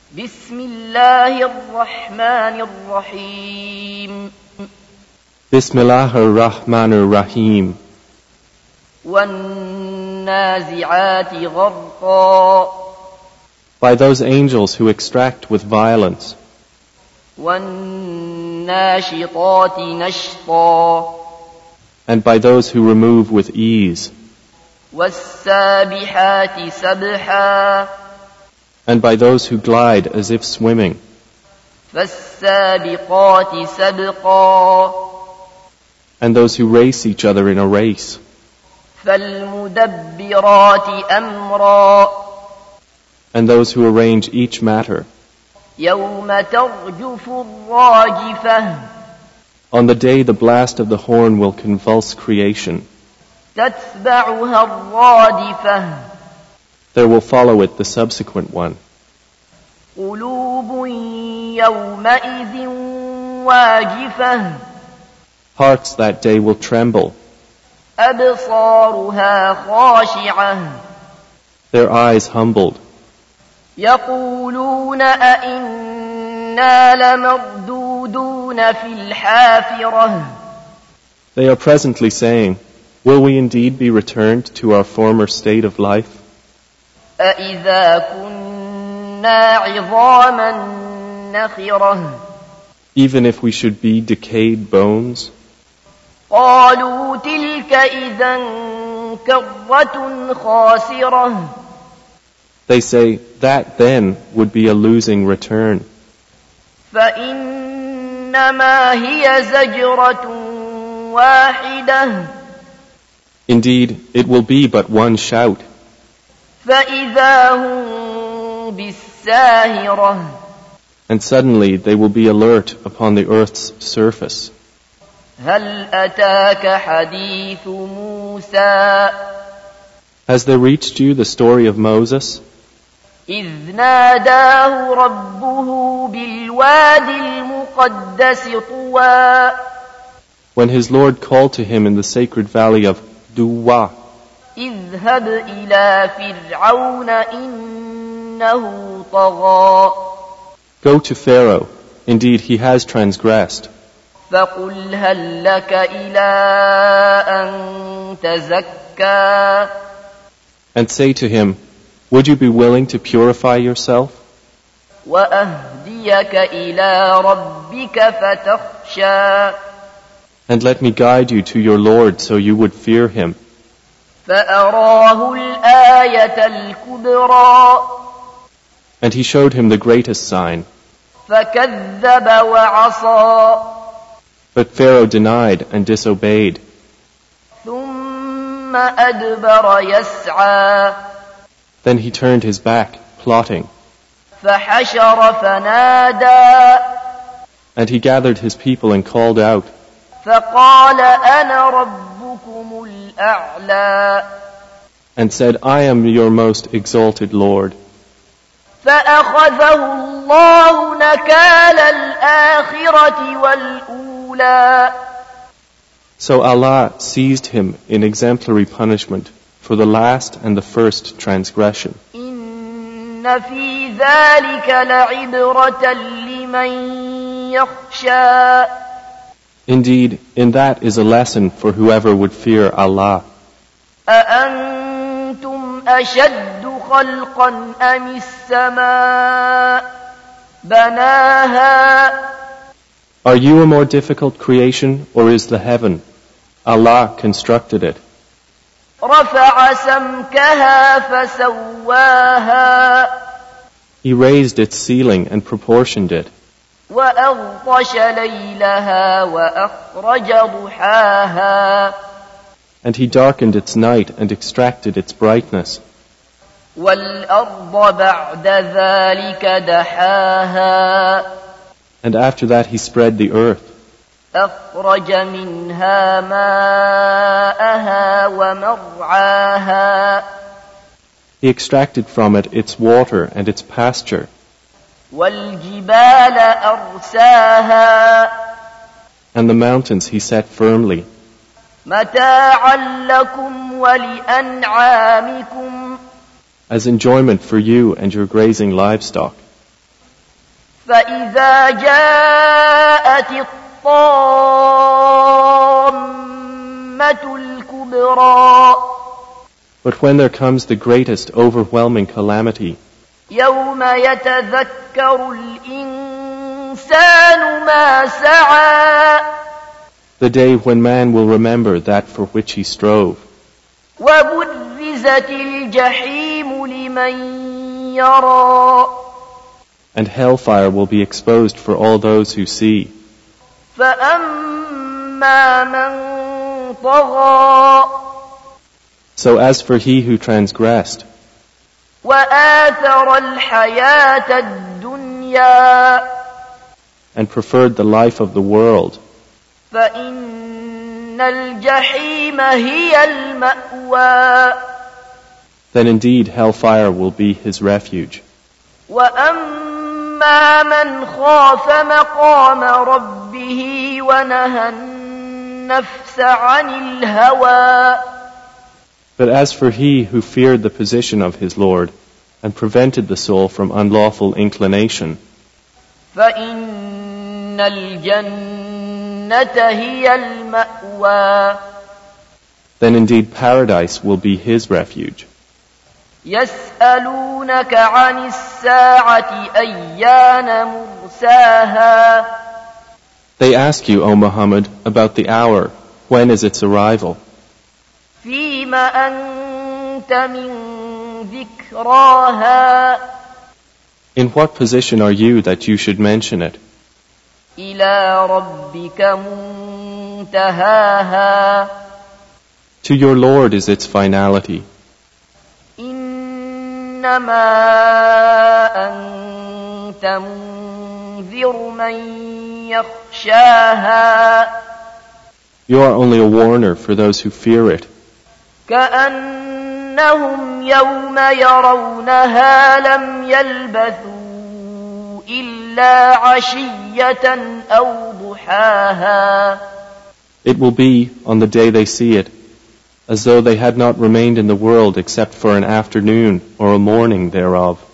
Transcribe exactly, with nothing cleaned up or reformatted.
بسم الله الرحمن الرحيم Bismillahir Rahmanir Rahim. والنازعات غرقا By those angels who extract with violence, والناشطات نشطا and by those who remove with ease, والسابحات سبحا and by those who glide as if swimming, فالسابقات سبقا and those who race each other in a race, فالمدبرات أمرا and those who arrange each matter. يوم ترجف الراجفة On the day the blast of the horn will convulse creation, تتبعها الرادفة there will follow it the subsequent one. قلوب يومئذ واجفة Hearts that day will tremble, أبصارها خاشعة their eyes humbled. يقولون أئنا لمردودون في الحافرة They are presently saying, will we indeed be returned to our former state of life? أئذا كنا عظاما نخرة Even if we should be decayed bones? قالوا تلك إذا كرة خاسرة They say, that then would be a losing return. فإنما هي زجرة واحدة Indeed, it will be but one shout, فإذا هم بالساهرة and suddenly they will be alert upon the earth's surface. هل أتاك حديث موسى Has there reached you the story of Moses, إذ ناداه ربه بالواد المقدس طوى when his Lord called to him in the sacred valley of Duwa, اذهب إلى فرعون إنه طغى go to Pharaoh, indeed he has transgressed, فقل هل لك إلى أن تزكى and say to him, would you be willing to purify yourself, وأهديك إلى ربك فتخشى and let me guide you to your Lord so you would fear him? فأراه الآية الكبرى And he showed him the greatest sign. فكذب وعصى But Pharaoh denied and disobeyed. ثم أدبر يسعى Then he turned his back, plotting, فحشر فنادى and he gathered his people and called out, فقال أنا ربكم الأعلى and said, I am your most exalted Lord. فأخذه الله نكال الآخرة والأولى So Allah seized him in exemplary punishment for the last and the first transgression. إن في ذلك لعبرة لمن يخشى Indeed, in that is a lesson for whoever would fear Allah. أأنتم أشد خلقا أم السماء بناها Are you a more difficult creation, or is the heaven? Allah constructed it. رفع سمكها فسواها He raised its ceiling and proportioned it. وأغطش ليلها وأخرج ضحاها And he darkened its night and extracted its brightness. والأرض بعد ذلك دحاها And after that he spread the earth. أخرج منها ماءها ومرعاها He extracted from it its water and its pasture. والجبال أرساها And the mountains he set firmly. متاعا لكم ولأنعامكم As enjoyment for you and your grazing livestock. فإذا جاءت الطامة الكبرى But when there comes the greatest overwhelming calamity, يوم يتذكر الإنسان ما سعى the day when man will remember that for which he strove, وبرزت الجحيم لمن يرى and hellfire will be exposed for all those who see. فأما من طغى So as for he who transgressed, وآثر الحياة الدنيا and preferred the life of the world, فإن الجحيم هي المأوى then indeed hellfire will be his refuge. وأما من خاف مقام ربه ونهى النفس عن الهوى But as for he who feared the position of his Lord and prevented the soul from unlawful inclination, فإن الجنة هي المأوى then indeed paradise will be his refuge. يسألونك عن الساعة أيان مرساها They ask you, O Muhammad, about the hour, when is its arrival? فيم أنت من ذكراها In what position are you that you should mention it? إلى ربك منتهاها To your Lord is its finality. إنما أنت منذر من يخشاها You are only a warner for those who fear it. كأنهم يوم يرونها لم يلبثوا إلا عشية أو ضحاها It will be, on the day they see it, as though they had not remained in the world except for an afternoon or a morning thereof.